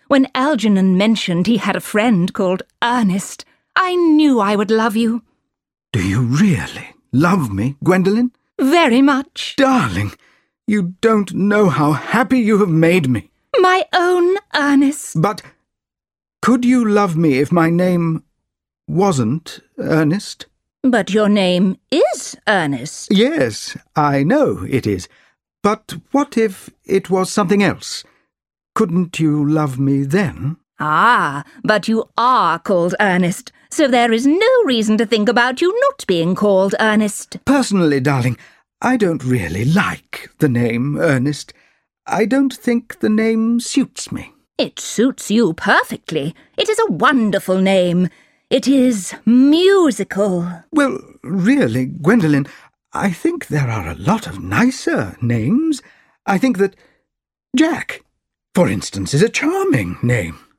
When Algernon mentioned he had a friend called Ernest, I knew I would love you. Do you really love me, Gwendolen? Very much. Darling, you don't know how happy you have made me. My own Ernest. But could you love me if my name wasn't Ernest? But your name is Ernest. Yes, I know it is. But what if it was something else? Couldn't you love me then? Ah, but you are called Ernest, so there is no reason to think about you not being called Ernest. Personally, darling, I don't really like the name Ernest. I don't think the name suits me. It suits you perfectly. It is a wonderful name. It is musical. Well, really, Gwendolen, I think there are a lot of nicer names. I think that Jack, for instance, is a charming name.